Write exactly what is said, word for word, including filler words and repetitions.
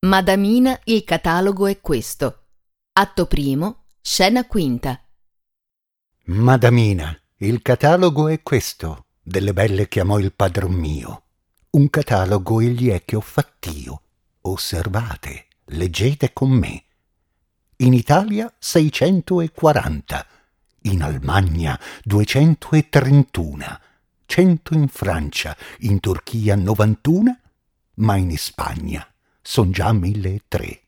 Madamina, il catalogo è questo. Atto primo, scena quinta. Madamina, il catalogo è questo, delle belle che amò il padron mio. Un catalogo egli è che ho fatt'io. Osservate, leggete con me. In Italia seicentoquaranta, in Almagna duecentotrentuno, cento in Francia, in Turchia novantuna, ma in Ispagna son già mille e tre.